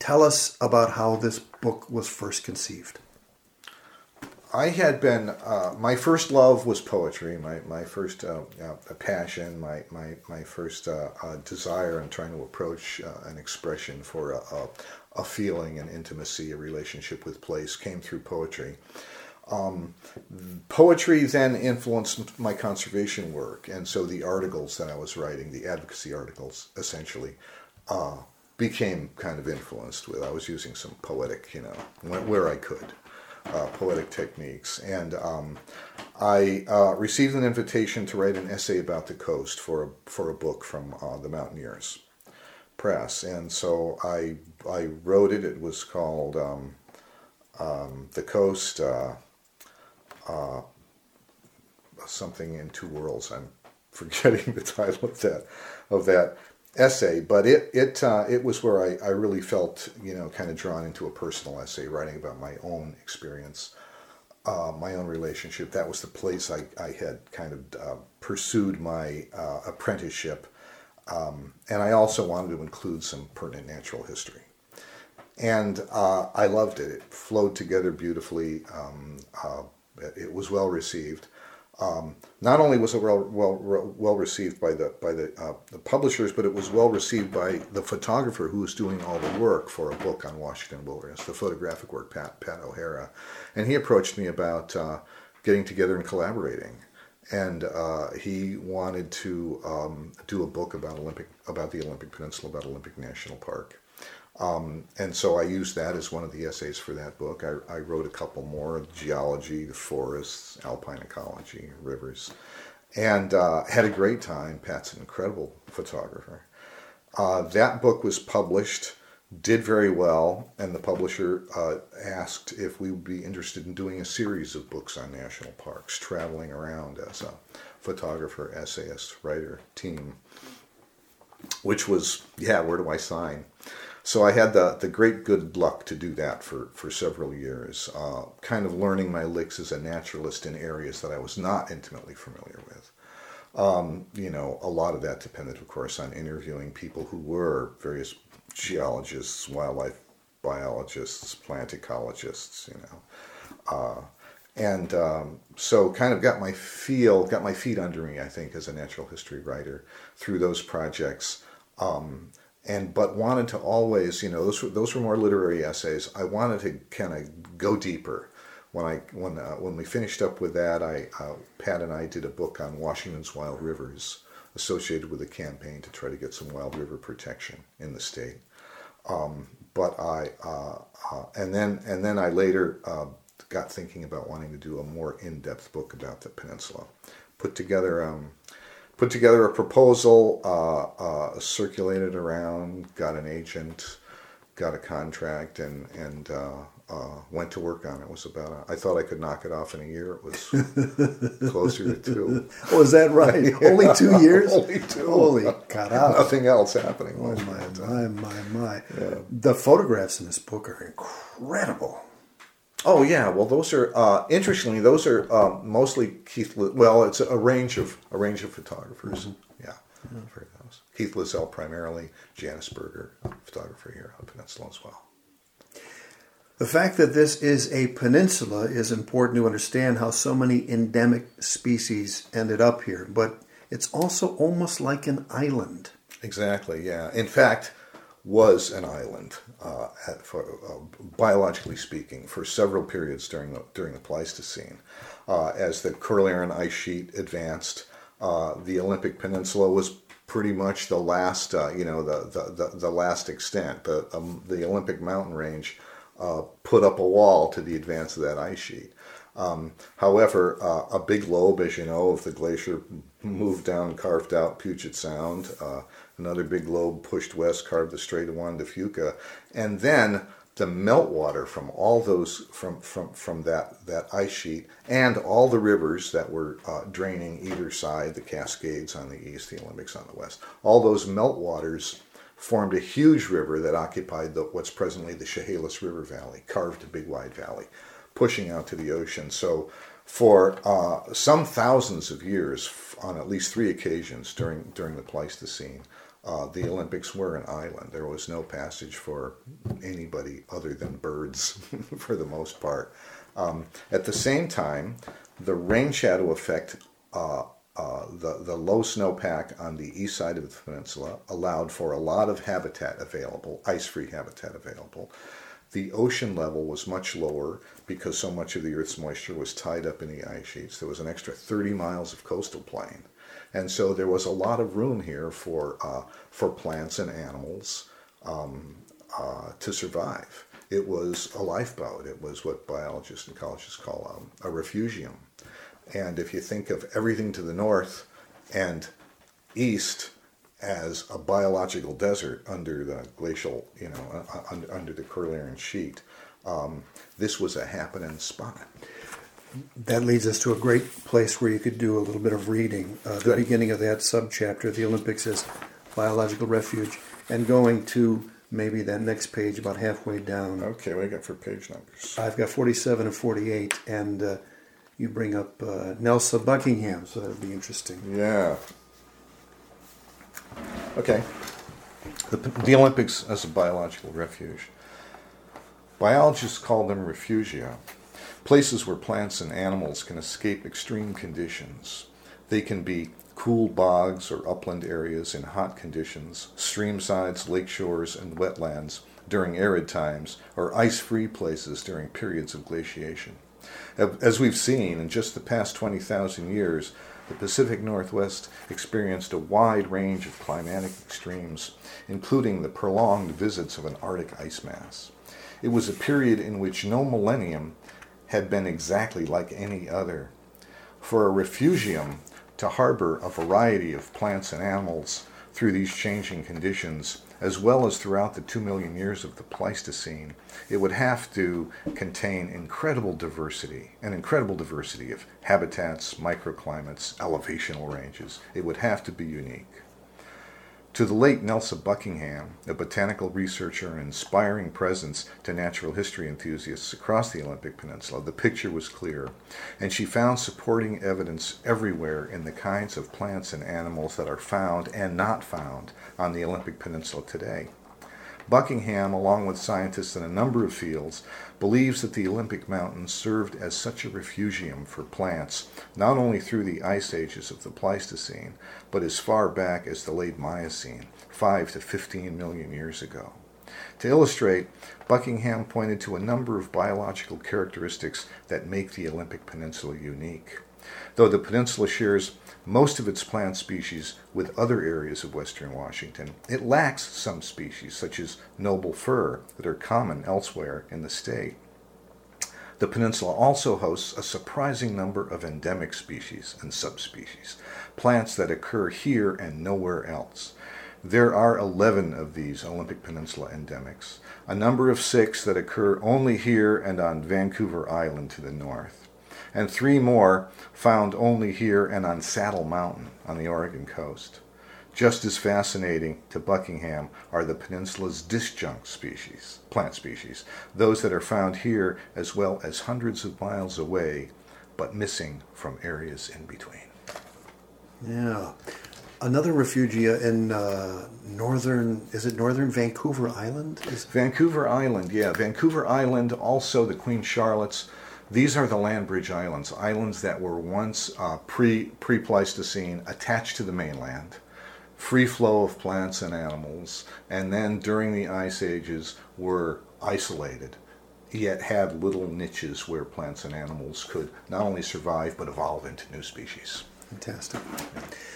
Tell us about how this book was first conceived. I had been, my first love was poetry, my first passion, my first desire in trying to approach an expression for a feeling, an intimacy, a relationship with place came through poetry. Poetry then influenced my conservation work, and so the articles that I was writing, the advocacy articles, essentially, became kind of influenced with. I was using some poetic, where I could. Poetic techniques, and I received an invitation to write an essay about the coast for a book from the Mountaineers Press, and so I wrote it. It was called The Coast, something in Two Worlds. I'm forgetting the title of that essay, but it was where I really felt, kind of drawn into a personal essay, writing about my own experience, my own relationship. That was the place I had kind of pursued my apprenticeship, and I also wanted to include some pertinent natural history. And I loved it. It flowed together beautifully. It was well received. Not only was it well received by the publishers, but it was well received by the photographer who was doing all the work for a book on Washington wilderness, the photographic work, Pat O'Hara, and he approached me about getting together and collaborating, and he wanted to do a book about the Olympic Peninsula, about Olympic National Park. And so I used that as one of the essays for that book. I wrote a couple more: geology, the forests, alpine ecology, rivers, and had a great time. Pat's an incredible photographer. That book was published, did very well, and the publisher asked if we would be interested in doing a series of books on national parks, traveling around as a photographer, essayist, writer team, which was, where do I sign? So I had the great good luck to do that for several years, kind of learning my licks as a naturalist in areas that I was not intimately familiar with. A lot of that depended, of course, on interviewing people who were various geologists, wildlife biologists, plant ecologists, and so kind of got my feet under me, I think, as a natural history writer through those projects. But wanted to always, those were more literary essays. I wanted to kind of go deeper. When we finished up with that, Pat and I did a book on Washington's wild rivers, associated with a campaign to try to get some wild river protection in the state. And then I later got thinking about wanting to do a more in-depth book about the peninsula. Put together a proposal, circulated around, got an agent, got a contract, and went to work on it. It was I thought I could knock it off in a year. It was closer to 2. Oh, is that right? Only 2 years? Only 2. Holy cut out. Nothing else happening. Oh, my. Yeah. The photographs in this book are incredible. Oh yeah, well those are interestingly mostly Keith. Well, it's a range of photographers. Mm-hmm. Yeah, for those. Keith Lizzell primarily, Janice Berger, photographer here on the peninsula as well. The fact that this is a peninsula is important to understand how so many endemic species ended up here, but it's also almost like an island. Exactly. Yeah. In fact, was an island, biologically speaking, for several periods during the Pleistocene. As the Cordilleran ice sheet advanced, the Olympic Peninsula was pretty much the last, the last extent. The Olympic mountain range put up a wall to the advance of that ice sheet. However, a big lobe, as you know, of the glacier moved down and carved out Puget Sound. Another big lobe pushed west, carved the Strait of Juan de Fuca, and then the meltwater from all those from that ice sheet and all the rivers that were draining either side, the Cascades on the east, the Olympics on the west, all those meltwaters formed a huge river that occupied what's presently the Chehalis River Valley, carved a big wide valley, pushing out to the ocean. So for some thousands of years, on at least 3 occasions during the Pleistocene, the Olympics were an island. There was no passage for anybody other than birds for the most part. At the same time, the rain shadow effect, the low snowpack on the east side of the peninsula allowed for a lot of habitat available, ice-free habitat available. The ocean level was much lower because so much of the Earth's moisture was tied up in the ice sheets. There was an extra 30 miles of coastal plain. And so there was a lot of room here for plants and animals to survive. It was a lifeboat. It was what biologists and ecologists call a refugium. And if you think of everything to the north and east as a biological desert under the glacial, under the Coriolis sheet, this was a happening spot. That leads us to a great place where you could do a little bit of reading. The beginning of that subchapter, the Olympics as biological refuge, and going to maybe that next page about halfway down. Okay, what do you got for page numbers? I've got 47 and 48, and you bring up Nelson Buckingham, so that'll be interesting. Yeah. Okay. The Olympics as a biological refuge. Biologists call them refugia, places where plants and animals can escape extreme conditions. They can be cool bogs or upland areas in hot conditions, streamsides, lake shores, and wetlands during arid times, or ice-free places during periods of glaciation. As we've seen, in just the past 20,000 years, the Pacific Northwest experienced a wide range of climatic extremes, including the prolonged visits of an Arctic ice mass. It was a period in which no millennium had been exactly like any other. For a refugium to harbor a variety of plants and animals through these changing conditions, as well as throughout the 2 million years of the Pleistocene, it would have to contain an incredible diversity of habitats, microclimates, elevational ranges. It would have to be unique. To the late Nelson Buckingham, a botanical researcher and inspiring presence to natural history enthusiasts across the Olympic Peninsula, the picture was clear, and she found supporting evidence everywhere in the kinds of plants and animals that are found and not found on the Olympic Peninsula today. Buckingham, along with scientists in a number of fields, believes that the Olympic Mountains served as such a refugium for plants, not only through the ice ages of the Pleistocene, but as far back as the late Miocene, 5 to 15 million years ago. To illustrate, Buckingham pointed to a number of biological characteristics that make the Olympic Peninsula unique. Though the peninsula shares most of its plant species with other areas of western Washington, it lacks some species, such as noble fir, that are common elsewhere in the state. The peninsula also hosts a surprising number of endemic species and subspecies, plants that occur here and nowhere else. There are 11 of these Olympic Peninsula endemics, a number of 6 that occur only here and on Vancouver Island to the north, and 3 more found only here and on Saddle Mountain on the Oregon coast. Just as fascinating to Buckingham are the peninsula's disjunct species, plant species, those that are found here as well as hundreds of miles away, but missing from areas in between. Yeah. Another refugia in northern Vancouver Island? Vancouver Island, yeah. Vancouver Island, also the Queen Charlotte's. These are the land bridge islands, islands that were once pre-Pleistocene attached to the mainland, free flow of plants and animals, and then during the ice ages were isolated, yet had little niches where plants and animals could not only survive but evolve into new species. Fantastic.